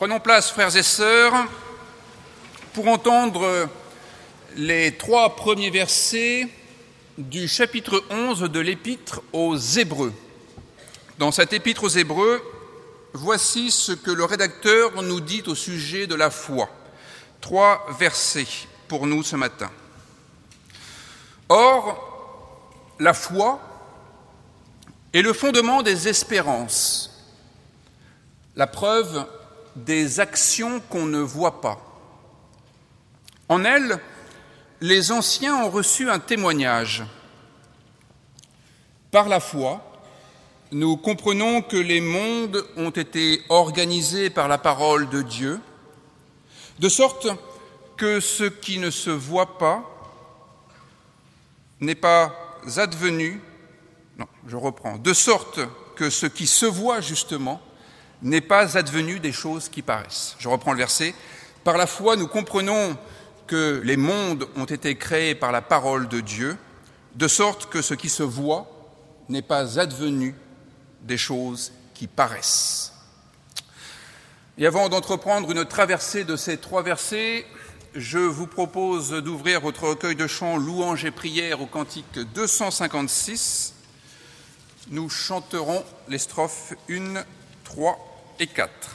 Prenons place, frères et sœurs, pour entendre les 3 premiers versets du chapitre 11 de l'Épître aux Hébreux. Dans cette Épître aux Hébreux, voici ce que le rédacteur nous dit au sujet de la foi. 3 versets pour nous ce matin. Or, la foi est le fondement des espérances, la preuve des actions qu'on ne voit pas. En elle, les anciens ont reçu un témoignage. Par la foi, nous comprenons que les mondes ont été organisés par la parole de Dieu, de sorte que ce qui ne se voit pas n'est pas advenu. De sorte que ce qui se voit justement n'est pas advenu des choses qui paraissent. Je reprends le verset. Par la foi, nous comprenons que les mondes ont été créés par la parole de Dieu, de sorte que ce qui se voit n'est pas advenu des choses qui paraissent. Et avant d'entreprendre une traversée de ces 3 versets, je vous propose d'ouvrir votre recueil de chants Louanges et prières au cantique 256. Nous chanterons les strophes 1, 3 et 4.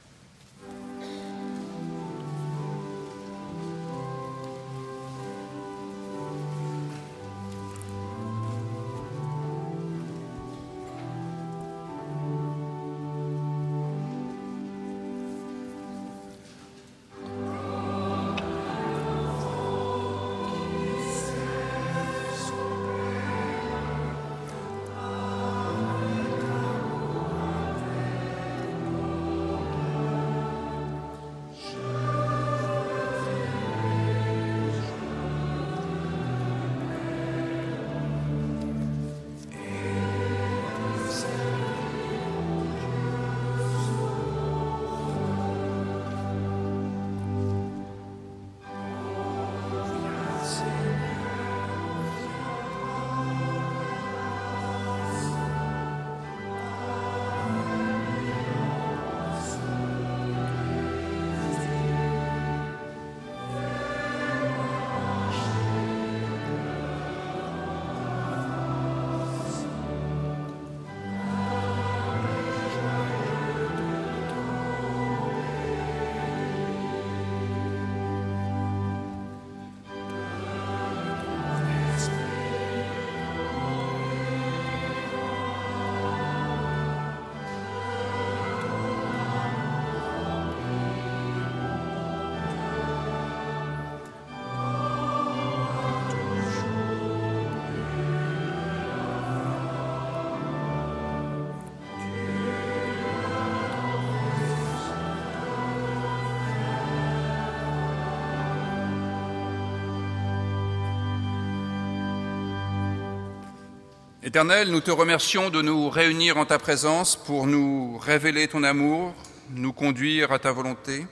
Éternel, nous te remercions de nous réunir en ta présence pour nous révéler ton amour, nous conduire à ta volonté.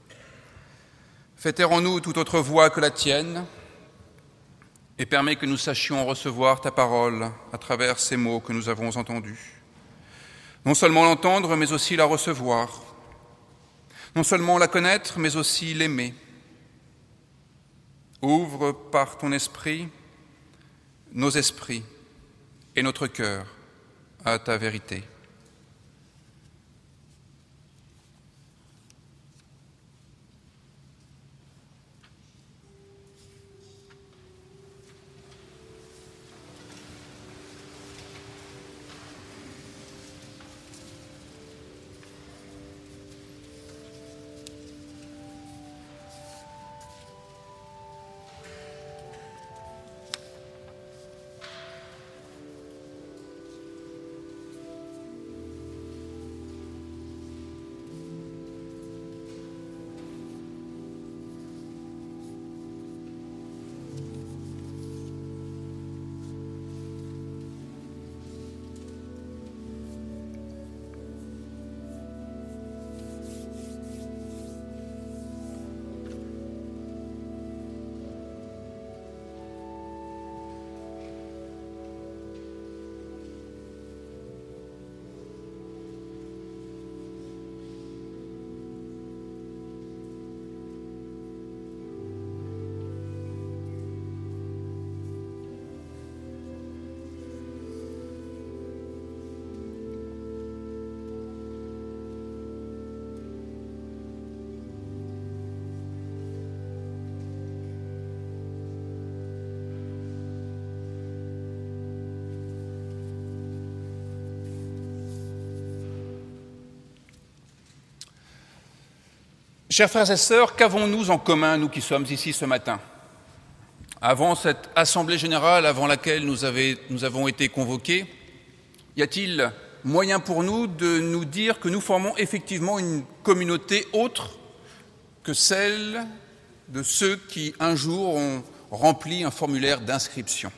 Fais taire en nous toute autre voix que la tienne et permets que nous sachions recevoir ta parole à travers ces mots que nous avons entendus. Non seulement l'entendre, mais aussi la recevoir. Non seulement la connaître, mais aussi l'aimer. Ouvre par ton esprit nos esprits et notre cœur à ta vérité. Chers frères et sœurs, qu'avons-nous en commun, nous qui sommes ici ce matin? Avant cette assemblée générale, avant laquelle nous avons été convoqués, y a-t-il moyen pour nous de nous dire que nous formons effectivement une communauté autre que celle de ceux qui un jour ont rempli un formulaire d'inscription?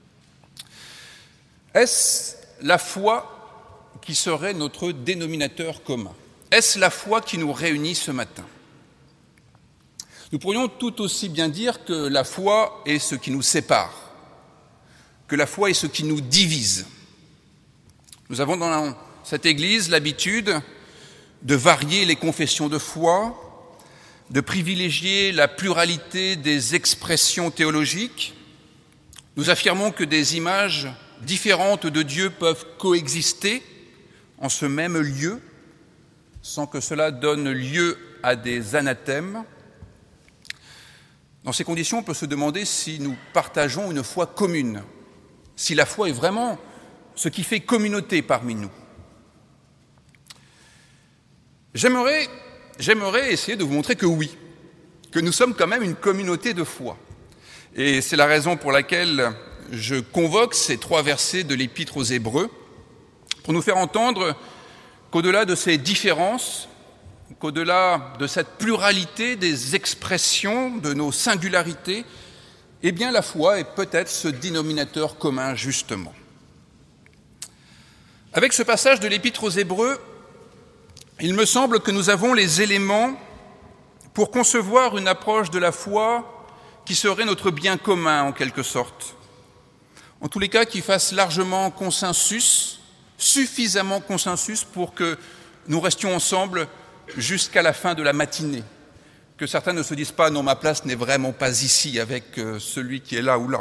Est-ce la foi qui serait notre dénominateur commun? Est-ce la foi qui nous réunit ce matin? Nous pourrions tout aussi bien dire que la foi est ce qui nous sépare, que la foi est ce qui nous divise. Nous avons dans cette Église l'habitude de varier les confessions de foi, de privilégier la pluralité des expressions théologiques. Nous affirmons que des images différentes de Dieu peuvent coexister en ce même lieu, sans que cela donne lieu à des anathèmes. Dans ces conditions, on peut se demander si nous partageons une foi commune, si la foi est vraiment ce qui fait communauté parmi nous. J'aimerais essayer de vous montrer que oui, que nous sommes quand même une communauté de foi. Et c'est la raison pour laquelle je convoque ces 3 versets de l'Épître aux Hébreux, pour nous faire entendre qu'au-delà de ces différences, qu'au-delà de cette pluralité des expressions, de nos singularités, eh bien la foi est peut-être ce dénominateur commun justement. Avec ce passage de l'Épître aux Hébreux, il me semble que nous avons les éléments pour concevoir une approche de la foi qui serait notre bien commun en quelque sorte. En tous les cas, qui fasse largement consensus, suffisamment consensus pour que nous restions ensemble jusqu'à la fin de la matinée. Que certains ne se disent pas « non, ma place n'est vraiment pas ici avec celui qui est là ou là ».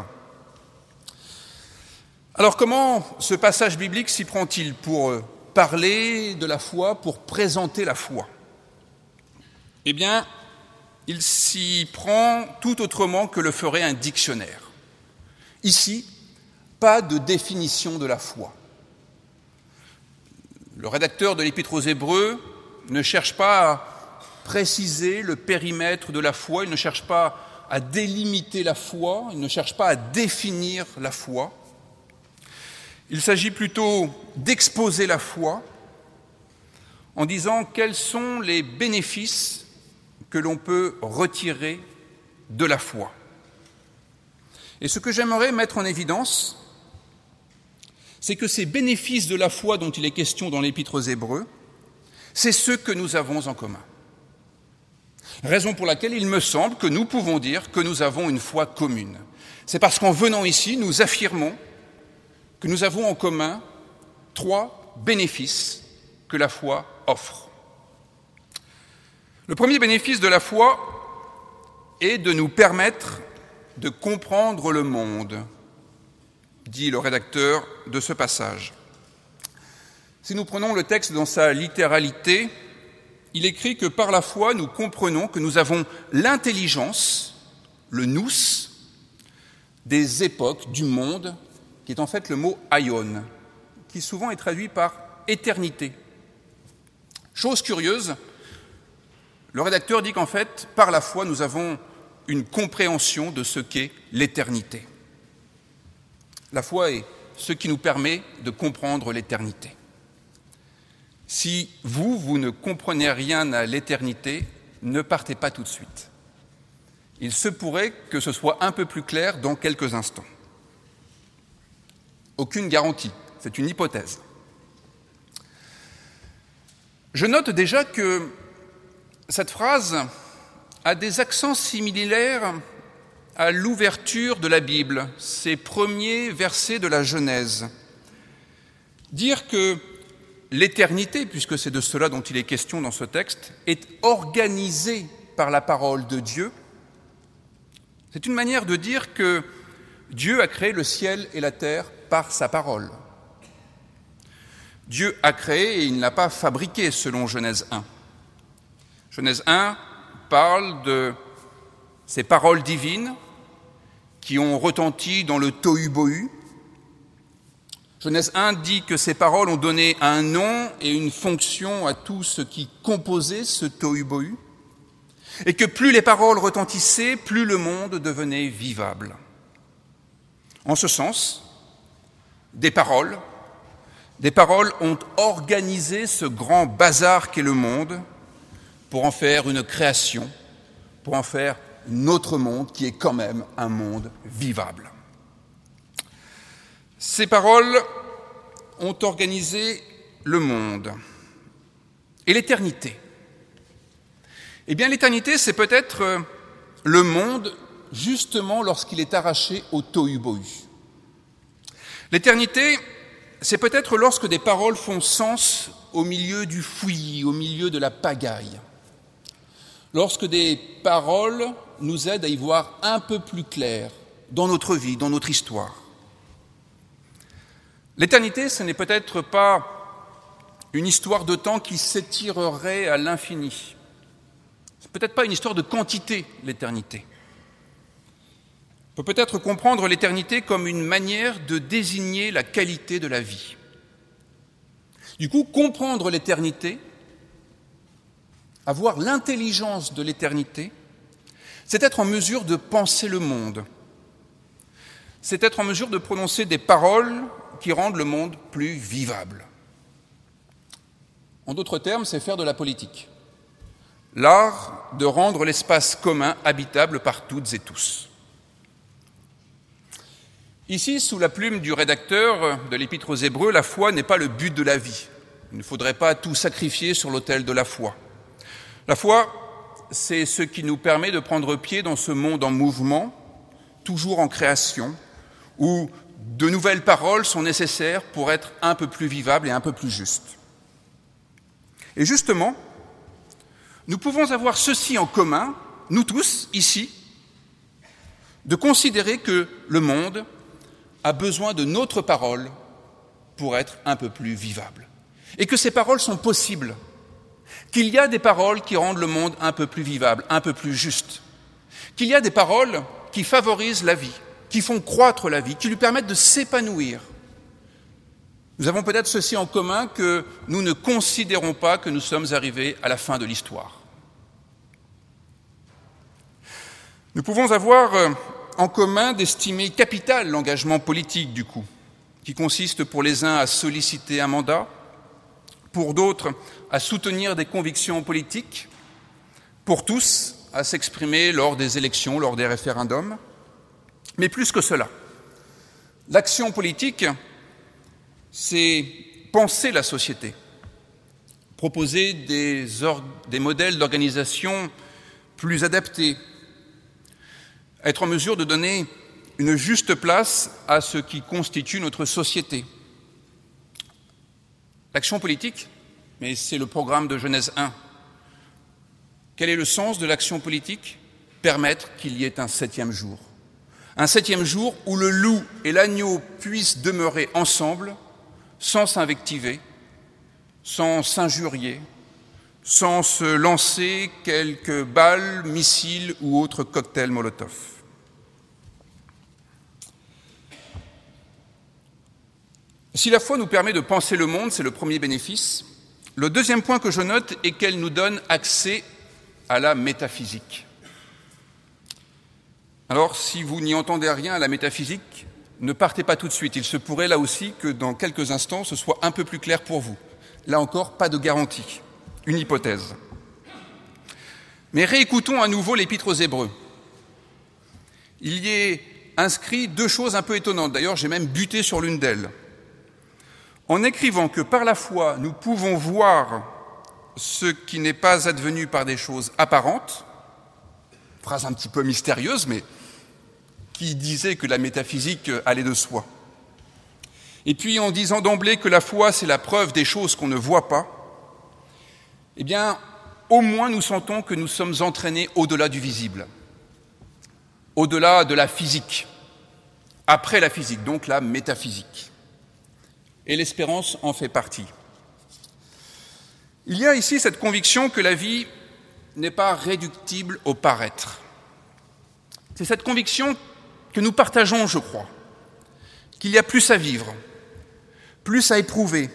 Alors comment ce passage biblique s'y prend-il pour parler de la foi, pour présenter la foi? Eh bien, il s'y prend tout autrement que le ferait un dictionnaire. Ici, pas de définition de la foi. Le rédacteur de l'Épître aux Hébreux ne cherche pas à préciser le périmètre de la foi, il ne cherche pas à délimiter la foi, il ne cherche pas à définir la foi. Il s'agit plutôt d'exposer la foi en disant quels sont les bénéfices que l'on peut retirer de la foi. Et ce que j'aimerais mettre en évidence, c'est que ces bénéfices de la foi dont il est question dans l'Épître aux Hébreux, c'est ceux que nous avons en commun. Raison pour laquelle il me semble que nous pouvons dire que nous avons une foi commune. C'est parce qu'en venant ici, nous affirmons que nous avons en commun 3 bénéfices que la foi offre. Le premier bénéfice de la foi est de nous permettre de comprendre le monde, dit le rédacteur de ce passage. Si nous prenons le texte dans sa littéralité, il écrit que par la foi, nous comprenons que nous avons l'intelligence, le nous, des époques, du monde, qui est en fait le mot aion, qui souvent est traduit par éternité. Chose curieuse, le rédacteur dit qu'en fait, par la foi, nous avons une compréhension de ce qu'est l'éternité. La foi est ce qui nous permet de comprendre l'éternité. Si vous ne comprenez rien à l'éternité, ne partez pas tout de suite. Il se pourrait que ce soit un peu plus clair dans quelques instants. Aucune garantie, c'est une hypothèse. Je note déjà que cette phrase a des accents similaires à l'ouverture de la Bible, ces premiers versets de la Genèse. Dire que l'éternité, puisque c'est de cela dont il est question dans ce texte, est organisée par la parole de Dieu, c'est une manière de dire que Dieu a créé le ciel et la terre par sa parole. Dieu a créé et il ne l'a pas fabriqué, selon Genèse 1. Genèse 1 parle de ces paroles divines qui ont retenti dans le tohu-bohu. Genèse 1 dit que ces paroles ont donné un nom et une fonction à tout ce qui composait ce tohu-bohu. et que plus les paroles retentissaient, plus le monde devenait vivable. En ce sens, des paroles ont organisé ce grand bazar qu'est le monde pour en faire une création, pour en faire notre monde qui est quand même un monde vivable. Ces paroles ont organisé le monde. Et l'éternité? Eh bien, l'éternité, c'est peut-être le monde justement lorsqu'il est arraché au tohu-bohu. L'éternité, c'est peut-être lorsque des paroles font sens au milieu du fouillis, au milieu de la pagaille. Lorsque des paroles nous aident à y voir un peu plus clair dans notre vie, dans notre histoire. L'éternité, ce n'est peut-être pas une histoire de temps qui s'étirerait à l'infini. C'est peut-être pas une histoire de quantité, l'éternité. On peut peut-être comprendre l'éternité comme une manière de désigner la qualité de la vie. Du coup, comprendre l'éternité, avoir l'intelligence de l'éternité, c'est être en mesure de penser le monde. C'est être en mesure de prononcer des paroles qui rendent le monde plus vivable. En d'autres termes, c'est faire de la politique. L'art de rendre l'espace commun habitable par toutes et tous. Ici, sous la plume du rédacteur de l'Épître aux Hébreux, la foi n'est pas le but de la vie. Il ne faudrait pas tout sacrifier sur l'autel de la foi. La foi, c'est ce qui nous permet de prendre pied dans ce monde en mouvement, toujours en création, où de nouvelles paroles sont nécessaires pour être un peu plus vivables et un peu plus justes. Et justement, nous pouvons avoir ceci en commun, nous tous, ici, de considérer que le monde a besoin de notre parole pour être un peu plus vivable. Et que ces paroles sont possibles. Qu'il y a des paroles qui rendent le monde un peu plus vivable, un peu plus juste. Qu'il y a des paroles qui favorisent la vie, qui font croître la vie, qui lui permettent de s'épanouir. Nous avons peut-être ceci en commun que nous ne considérons pas que nous sommes arrivés à la fin de l'histoire. Nous pouvons avoir en commun d'estimer capital l'engagement politique, du coup, qui consiste pour les uns à solliciter un mandat, pour d'autres à soutenir des convictions politiques, pour tous à s'exprimer lors des élections, lors des référendums. Mais plus que cela, l'action politique, c'est penser la société, proposer des modèles d'organisation plus adaptés, être en mesure de donner une juste place à ce qui constitue notre société. L'action politique, mais c'est le programme de Genèse 1. Quel est le sens de l'action politique? Permettre qu'il y ait un 7e jour. Un 7e jour où le loup et l'agneau puissent demeurer ensemble, sans s'invectiver, sans s'injurier, sans se lancer quelques balles, missiles ou autres cocktails Molotov. Si la foi nous permet de penser le monde, c'est le premier bénéfice. Le deuxième point que je note est qu'elle nous donne accès à la métaphysique. Alors, si vous n'y entendez rien à la métaphysique, ne partez pas tout de suite. Il se pourrait là aussi que dans quelques instants, ce soit un peu plus clair pour vous. Là encore, pas de garantie, une hypothèse. Mais réécoutons à nouveau l'Épître aux Hébreux. Il y est inscrit 2 choses un peu étonnantes. D'ailleurs, j'ai même buté sur l'une d'elles. En écrivant que par la foi, nous pouvons voir ce qui n'est pas advenu par des choses apparentes, phrase un petit peu mystérieuse, mais qui disait que la métaphysique allait de soi. Et puis en disant d'emblée que la foi, c'est la preuve des choses qu'on ne voit pas, eh bien, au moins nous sentons que nous sommes entraînés au-delà du visible, au-delà de la physique, après la physique, donc la métaphysique. Et l'espérance en fait partie. Il y a ici cette conviction que la vie n'est pas réductible au paraître. C'est cette conviction que nous partageons, je crois, qu'il y a plus à vivre, plus à éprouver,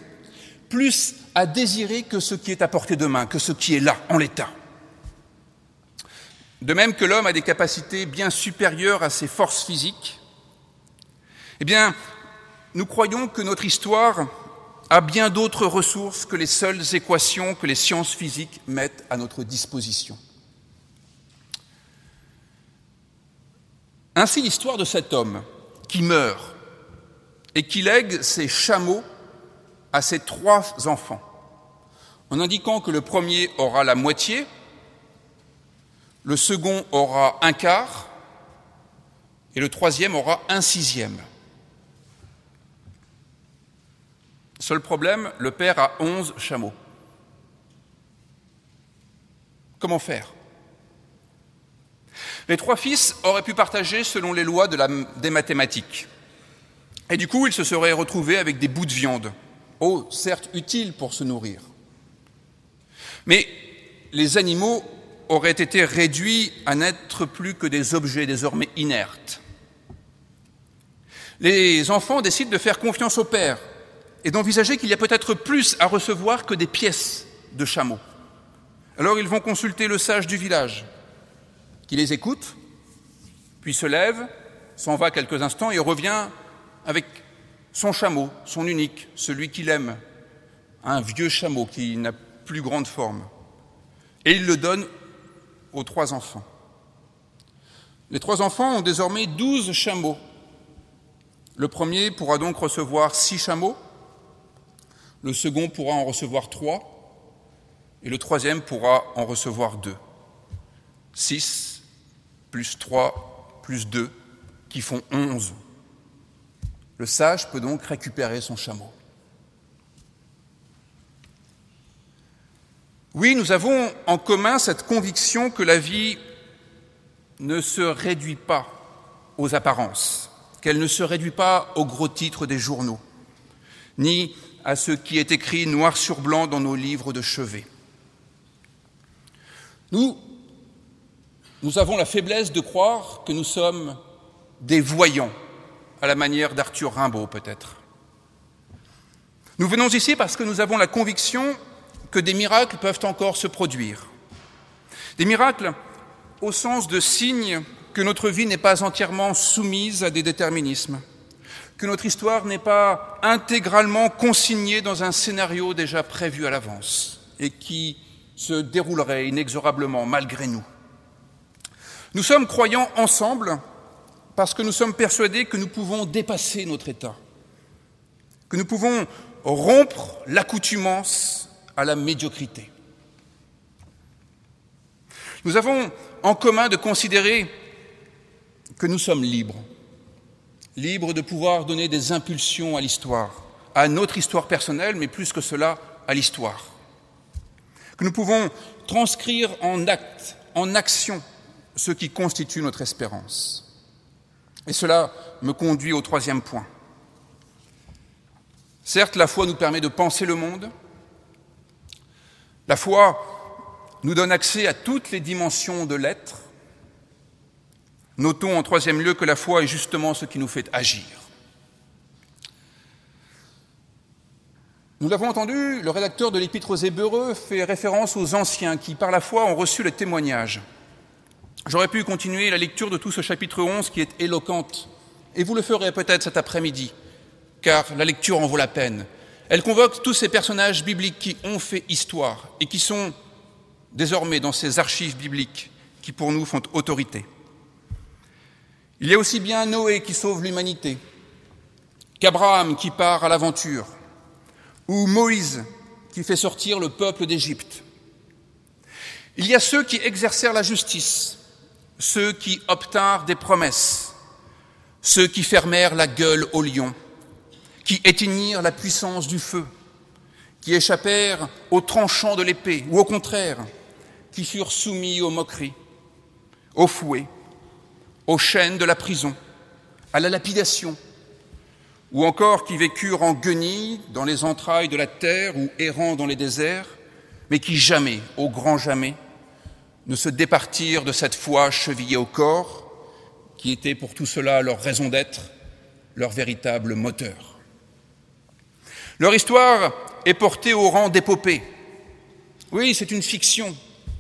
plus à désirer que ce qui est à portée de main, que ce qui est là, en l'état. de même que l'homme a des capacités bien supérieures à ses forces physiques, eh bien, nous croyons que notre histoire a bien d'autres ressources que les seules équations que les sciences physiques mettent à notre disposition. Ainsi, l'histoire de cet homme qui meurt et qui lègue ses chameaux à ses 3 enfants, en indiquant que le premier aura la moitié, le second aura 1/4 et le troisième aura 1/6. Seul problème, le père a 11 chameaux. Comment faire ? Les 3 fils auraient pu partager selon les lois des mathématiques. Et du coup, ils se seraient retrouvés avec des bouts de viande, certes utiles pour se nourrir. Mais les animaux auraient été réduits à n'être plus que des objets désormais inertes. Les enfants décident de faire confiance au père et d'envisager qu'il y a peut-être plus à recevoir que des pièces de chameaux. Alors ils vont consulter le sage du village, qui les écoute, puis se lève, s'en va quelques instants et revient avec son chameau, son unique, celui qu'il aime, un vieux chameau qui n'a plus grande forme. Et il le donne aux 3 enfants. Les 3 enfants ont désormais 12 chameaux. Le premier pourra donc recevoir 6 chameaux, le second pourra en recevoir 3, et le troisième pourra en recevoir 2. 6 plus 3 plus 2, qui font 11. Le sage peut donc récupérer son chameau. Oui, nous avons en commun cette conviction que la vie ne se réduit pas aux apparences, qu'elle ne se réduit pas aux gros titres des journaux, ni à ce qui est écrit noir sur blanc dans nos livres de chevet. Nous avons la faiblesse de croire que nous sommes des voyants, à la manière d'Arthur Rimbaud peut-être. Nous venons ici parce que nous avons la conviction que des miracles peuvent encore se produire. Des miracles au sens de signes que notre vie n'est pas entièrement soumise à des déterminismes, que notre histoire n'est pas intégralement consignée dans un scénario déjà prévu à l'avance et qui se déroulerait inexorablement malgré nous. Nous sommes croyants ensemble parce que nous sommes persuadés que nous pouvons dépasser notre état, que nous pouvons rompre l'accoutumance à la médiocrité. Nous avons en commun de considérer que nous sommes libres de pouvoir donner des impulsions à l'histoire, à notre histoire personnelle, mais plus que cela, à l'histoire. Que nous pouvons transcrire en actes, en action, ce qui constitue notre espérance. Et cela me conduit au 3e point. Certes, la foi nous permet de penser le monde. La foi nous donne accès à toutes les dimensions de l'être. Notons en 3e lieu que la foi est justement ce qui nous fait agir. Nous l'avons entendu, le rédacteur de l'Épître aux Hébreux fait référence aux anciens qui, par la foi, ont reçu le témoignage. J'aurais pu continuer la lecture de tout ce chapitre 11 qui est éloquente, et vous le ferez peut-être cet après-midi, car la lecture en vaut la peine. Elle convoque tous ces personnages bibliques qui ont fait histoire et qui sont désormais dans ces archives bibliques qui pour nous font autorité. Il y a aussi bien Noé qui sauve l'humanité, qu'Abraham qui part à l'aventure, ou Moïse qui fait sortir le peuple d'Égypte. Il y a ceux qui exercèrent la justice, ceux qui obtinrent des promesses, ceux qui fermèrent la gueule au lion, qui éteignirent la puissance du feu, qui échappèrent aux tranchants de l'épée, ou au contraire, qui furent soumis aux moqueries, aux fouets, aux chaînes de la prison, à la lapidation, ou encore qui vécurent en guenilles dans les entrailles de la terre ou errant dans les déserts, mais qui jamais, au grand jamais, ne se départirent de cette foi chevillée au corps, qui était pour tout cela leur raison d'être, leur véritable moteur. Leur histoire est portée au rang d'épopée. Oui, c'est une fiction,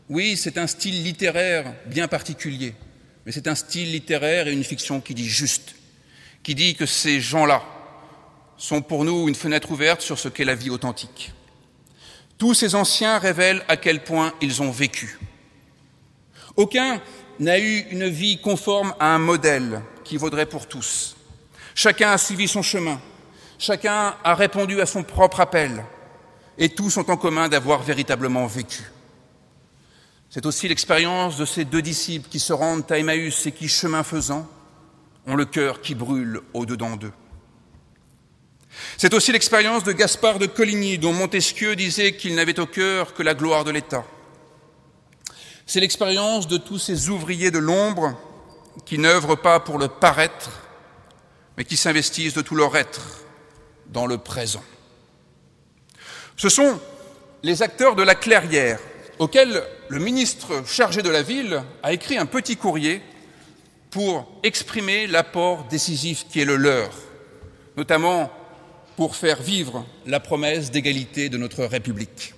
Oui, c'est un style littéraire bien particulier, mais c'est un style littéraire et une fiction qui dit juste, qui dit que ces gens-là sont pour nous une fenêtre ouverte sur ce qu'est la vie authentique. Tous ces anciens révèlent à quel point ils ont vécu. Aucun n'a eu une vie conforme à un modèle qui vaudrait pour tous. Chacun a suivi son chemin, chacun a répondu à son propre appel, et tous ont en commun d'avoir véritablement vécu. C'est aussi l'expérience de ces deux disciples qui se rendent à Emmaüs et qui, chemin faisant, ont le cœur qui brûle au-dedans d'eux. C'est aussi l'expérience de Gaspard de Coligny, dont Montesquieu disait qu'il n'avait au cœur que la gloire de l'État. C'est l'expérience de tous ces ouvriers de l'ombre qui n'œuvrent pas pour le paraître, mais qui s'investissent de tout leur être dans le présent. Ce sont les acteurs de la clairière, auxquels le ministre chargé de la ville a écrit un petit courrier pour exprimer l'apport décisif qui est le leur, notamment pour faire vivre la promesse d'égalité de notre République.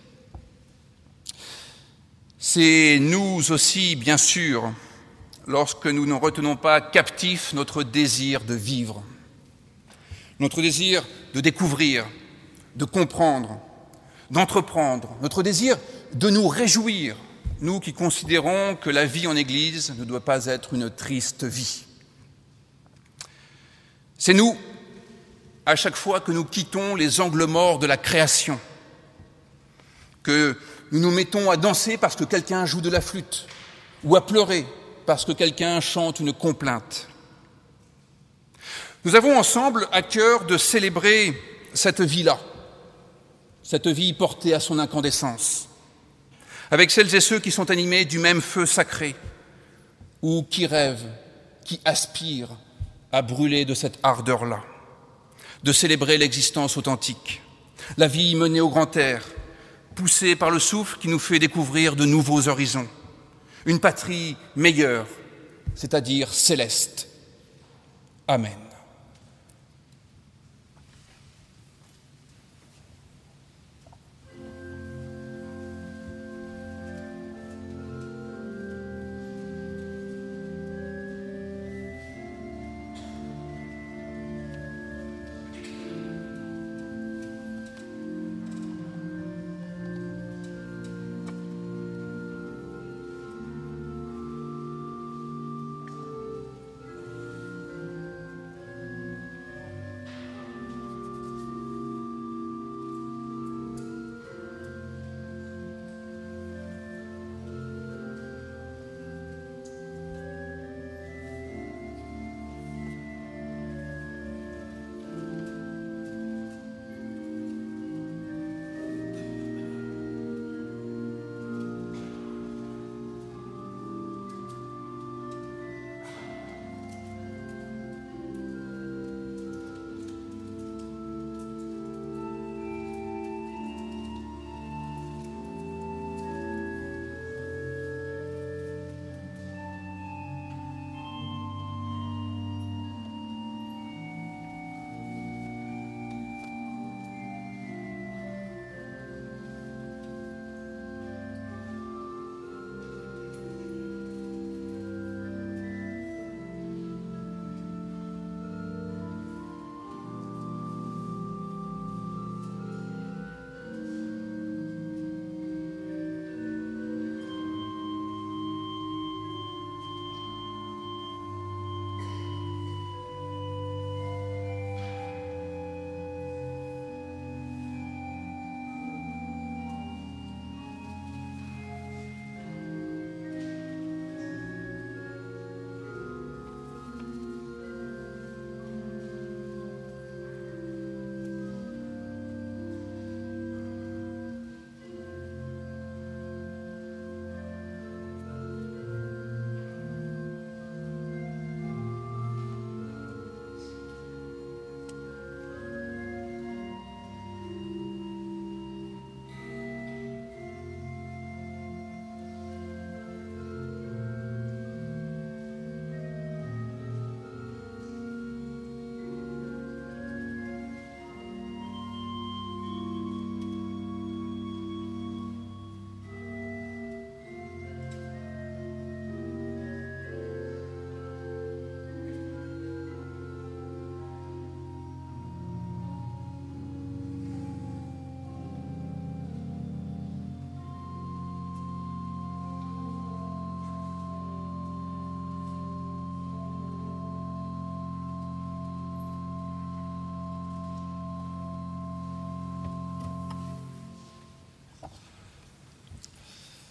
C'est nous aussi, bien sûr, lorsque nous ne retenons pas captif notre désir de vivre, notre désir de découvrir, de comprendre, d'entreprendre, notre désir de nous réjouir, nous qui considérons que la vie en Église ne doit pas être une triste vie. C'est nous, à chaque fois que nous quittons les angles morts de la création, que nous nous mettons à danser parce que quelqu'un joue de la flûte, ou à pleurer parce que quelqu'un chante une complainte. Nous avons ensemble à cœur de célébrer cette vie-là, cette vie portée à son incandescence, avec celles et ceux qui sont animés du même feu sacré, ou qui rêvent, qui aspirent à brûler de cette ardeur-là, de célébrer l'existence authentique, la vie menée au grand air, poussée par le souffle qui nous fait découvrir de nouveaux horizons, une patrie meilleure, c'est-à-dire céleste. Amen.